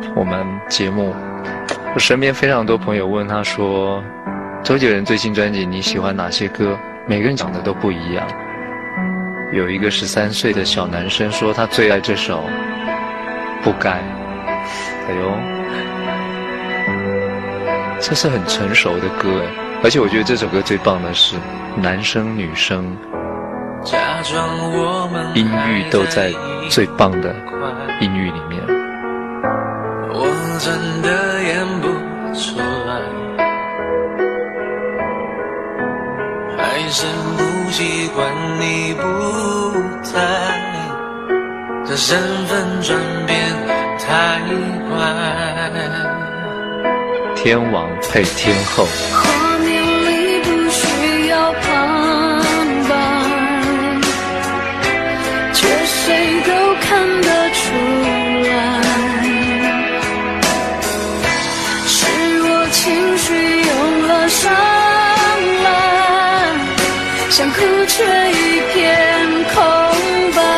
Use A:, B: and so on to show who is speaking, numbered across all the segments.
A: 我们节目，我身边非常多朋友问他说，周杰伦最新专辑你喜欢哪些歌？每个人讲的都不一样。有一个13岁的小男生说他最爱这首《不该》。哎呦，这是很成熟的歌哎，而且我觉得这首歌最棒的是男生女生音域都在最棒的音域里面。
B: 我真的演不出来，还是不习惯你不在，这身份转变太快。
A: 天王配天后，
C: 画面里不需要旁白，却谁都看得出来，是我情绪涌了上来，想哭却一片空白。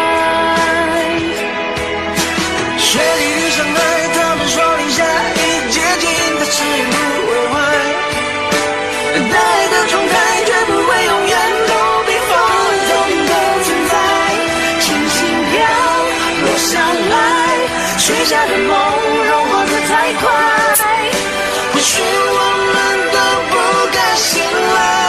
B: 雪地里伤害，他们说零下一接近的誓言不会坏，但爱的状态绝不会永远都比风透明的存在。轻轻飘落下来，许下的梦融化得太快，或许我们都不该醒来。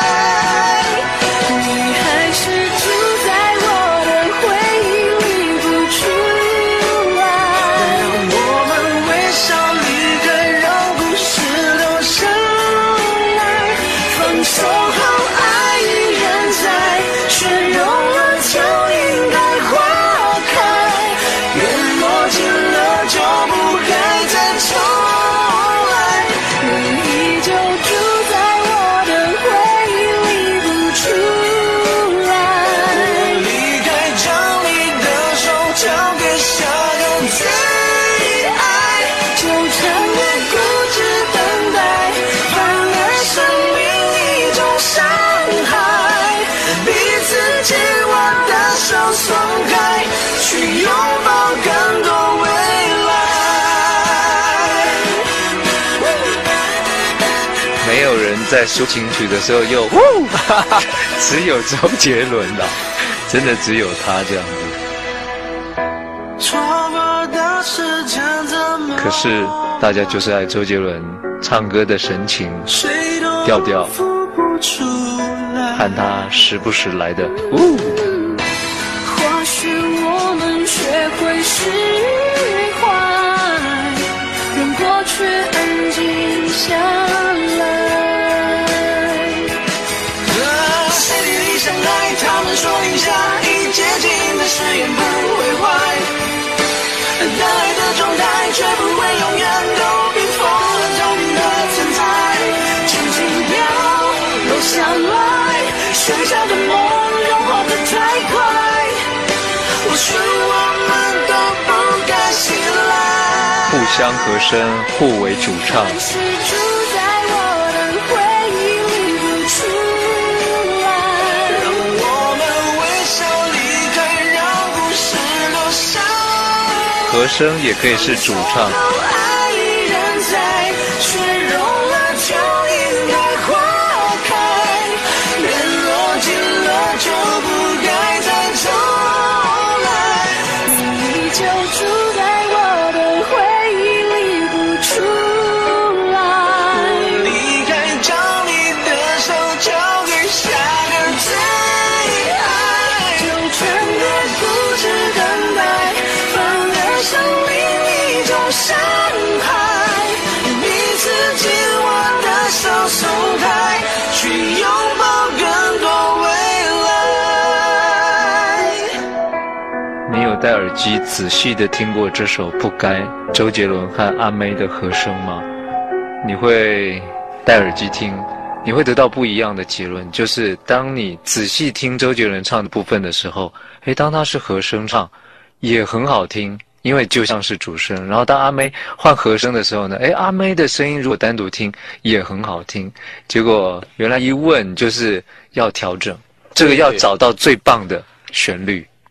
C: 你还是住在我的回忆里不出来，
B: 让我们微笑离开，让故事留下来。放手后爱依然在，雪融了就应该花开，缘落尽了就不该再重来。
C: 你依旧住在我的回忆里不出来。
B: 离开，将你的手交给下个最爱，
C: 纠缠的固执等待，反而生命一种伤害。
B: 彼此紧握的手松开，去拥抱更多未来。
A: 没有人在抒情曲的时候又只有周杰伦的，真的只有他这样子。
B: 错过的时间怎么
A: 可是大家就是爱周杰伦唱歌的神情
B: 谁都
A: 调调
B: 付不出来。
A: 和他时不时来的
C: 或许我们学会释怀，让过去安静下来。
B: 谁地里相爱，他们说零下一接近的誓言不会坏，但爱的状态却不会永远都冰封了透明的存在。轻轻飘落下来，许下的梦融化得太快，或许我们都不该醒来。
A: 互相和声，互为主唱。
C: 还是住在我的回忆里不出来。
B: 让我们微笑离开，让故事留下。
A: 和声也可以是主唱。
B: 爱依然在，雪融了就应该花开，缘落尽了就不该再重来。
C: 你依旧住在我的回忆里不出来。
B: 离开，将你的手交给下个最爱，
C: 纠缠的固执等待，反而生命一种伤害。
B: 彼此紧握的手松开，去拥抱更多未来。
A: 你有戴耳机仔细的听过这首《不该》周杰伦和阿妹的和声吗？你会戴耳机听，你会得到不一样的结论，就是当你仔细听周杰伦唱的部分的时候，当他是和声唱也很好听，因为就像是主声。然后当阿妹换和声的时候呢，阿妹的声音如果单独听也很好听。结果原来一问就是要调整，这个要找到最棒的旋律。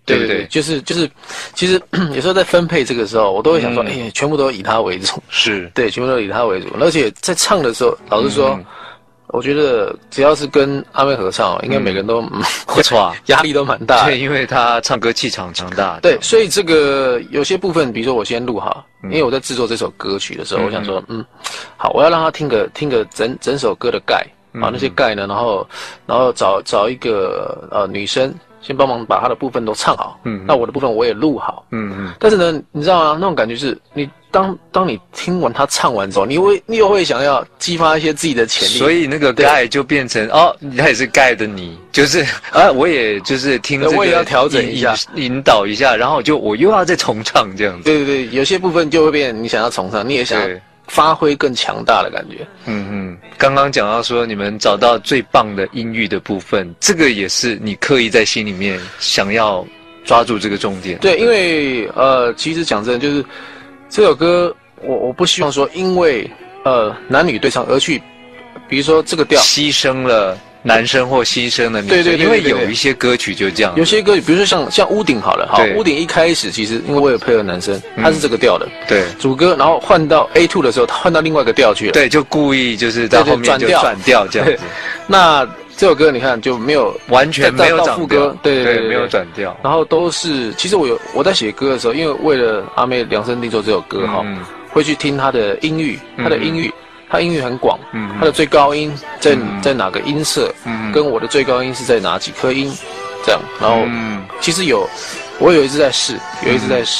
A: 对不对？
D: 就是，其实有时候在分配这个时候，我都会想说，全部都以他为主，
A: 是，
D: 对，全部都以他为主。而且在唱的时候，老实说，我觉得只要是跟阿妹合唱，应该每个人都
A: 不错啊，
D: 压力都蛮大的。
A: 对，因为他唱歌气场强大。
D: 对，所以这个有些部分，比如说我先录好，因为我在制作这首歌曲的时候，我想说，好，我要让他听个整首歌的盖啊，那些盖呢，然后找一个女生。先帮忙把他的部分都唱好，那我的部分我也录好，但是呢，你知道吗？那种感觉是你当你听完他唱完之后，你又会想要激发一些自己的潜力，
A: 所以那个盖就变成他也是盖的你，就是我也就是听这个，
D: 我也要调整一下，
A: 引导一下，然后我又要再重唱这样子。
D: 对，有些部分就会变，你想要重唱，你也想发挥更强大的感觉。
A: 刚刚讲到说你们找到最棒的音域的部分，这个也是你刻意在心里面想要抓住这个重点。
D: 对，因为其实讲真的，就是这首歌我不希望说因为男女对唱而去，比如说这个调
A: 牺牲了男生或牺牲了女生，
D: 对，
A: 因为有一些歌曲就这样，
D: 有些歌曲，比如说像屋顶好了，好，屋顶一开始其实因为我有配合男生，他是这个调的，
A: 对，
D: 主歌，然后换到 A2 的时候，他换到另外一个调去了，
A: 对，就故意就是在后面就转调这样子。
D: 那这首歌你看就没有
A: 完全没有副歌，对，没有转调，
D: 然后都是，其实我在写歌的时候，因为为了阿妹量身定做这首歌哈，会去听她的音域，它音域很广，它的最高音在哪个音色，跟我的最高音是在哪几颗音，这样，然后其实我有一直在试，